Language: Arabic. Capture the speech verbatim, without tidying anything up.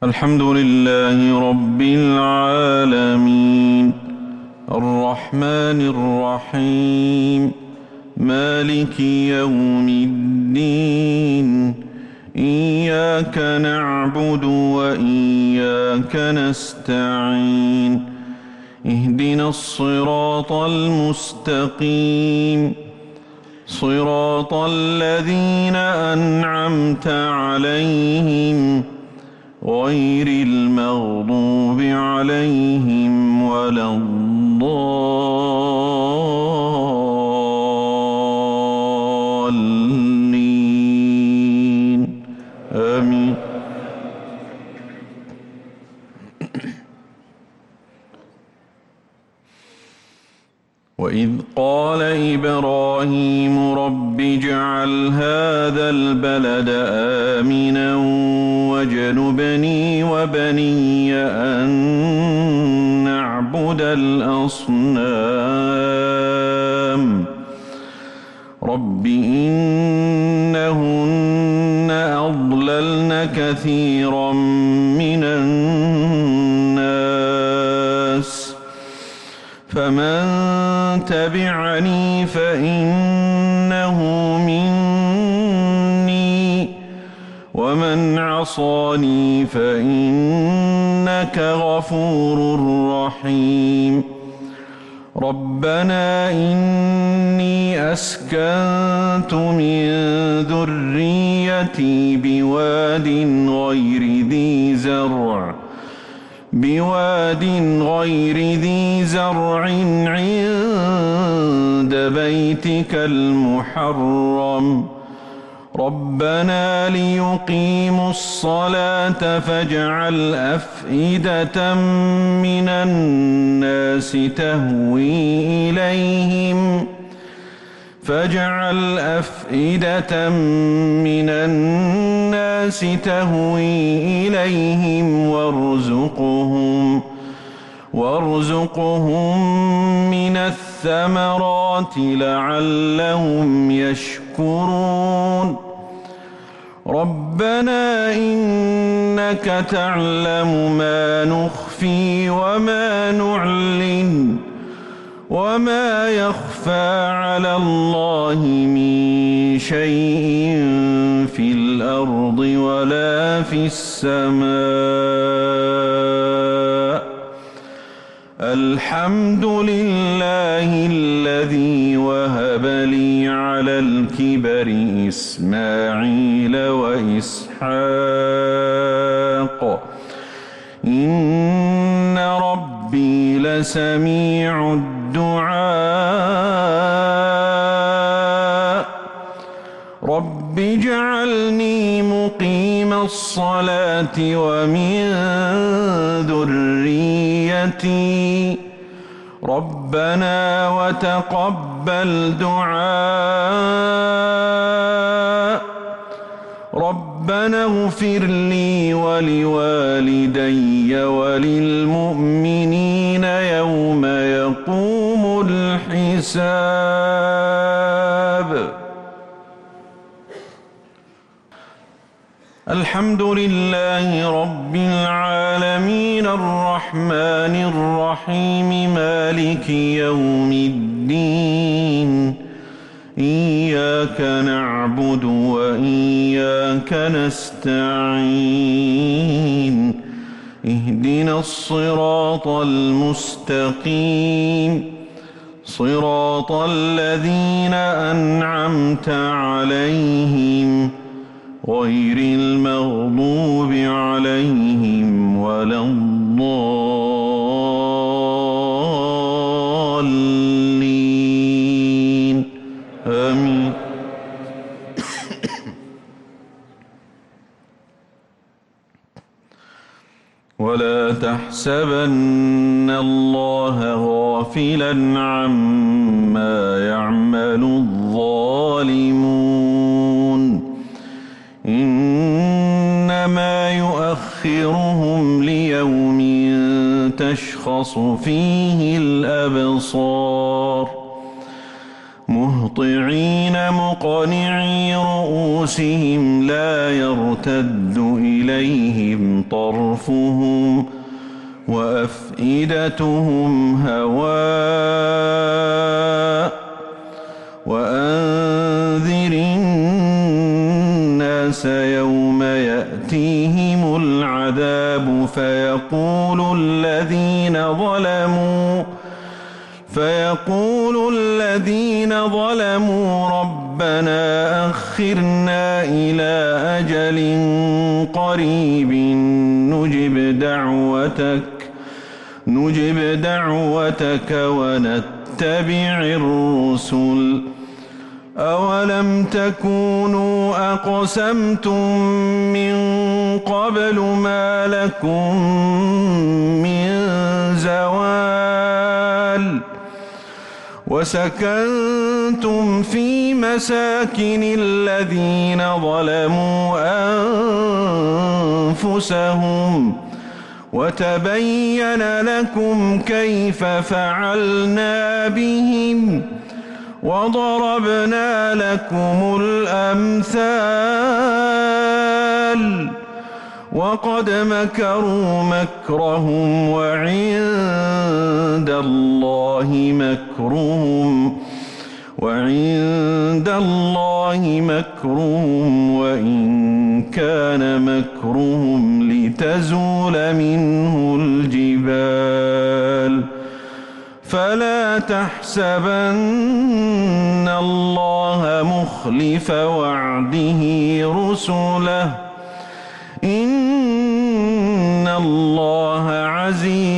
الحمد لله رب العالمين الرحمن الرحيم مالك يوم الدين إياك نعبد وإياك نستعين اهدنا الصراط المستقيم صراط الذين أنعمت عليهم غير المغضوب عليهم ولا الضالين آمين. وإذ قال إبراهيم رب اجعل هذا البلد آمنا واجنبني وبني أن نعبد الأصنام رب إنهن أضللن كثيرا من الناس فمن تبعني فإنه مني ومن عصاني فإنك غفور رحيم. ربنا إني أسكنت من ذريتي بواد غير ذي زرع بواد غير ذي زرع عند بيتك المحرم ربنا ليقيموا الصلاة فاجعل أفئدة من الناس تهوي إليهم فاجعل أفئدة من الناس تهوي إليهم وارزقهم وارزقهم من الثمرات لعلهم يشكرون. ربنا إنك تعلم ما نخفي وما نعلن وما يخفى على الله من شيء في الأرض ولا في السماء. الحمد لله الذي وهب لي على الكبر إسماعيل وإسحاق إن ربي لسميع الدعاء. رب اجعلني مقيم الصلاة ومن ذريتي ربنا وتقبل دعاء. ربنا اغفر لي ولوالدي وللمؤمنين يوم يقوم الحساب. الحمد لله رب العالمين الرحمن الرحيم مالك يوم الدين إياك نعبد وإياك نستعين اهدنا الصراط المستقيم صراط الذين أنعمت عليهم غير المغضوب عليهم ولا الضالين آمين. ولا تحسبن الله غافلا عما يعمل الظالمون إنما يؤخرهم ليوم تشخص فيه الأبصار مهطعين مقنعي رؤوسهم لا يرتد إليهم طرفهم وأفئدتهم هواء وأنذر الناس يوم يأتيهم العذاب فيقول الذين ظلموا فيقول الذين ظلموا ربنا أخرنا إلى أجل قريب نجب دعوتك نجب دعوتك ونتبع الرسل أولم تكونوا أقسمتم من قبل ما لكم من زوال وسكنتم في مساكن الذين ظلموا أنفسهم وتبين لكم كيف فعلنا بهم وضربنا لكم الأمثال وقد مكروا مكرهم وعند الله مكرهم وعند الله مكرهم وإن كان مكرهم لتزول منه الجبال فلا تحسبن الله مخلف وعده رسله إن الله عزيز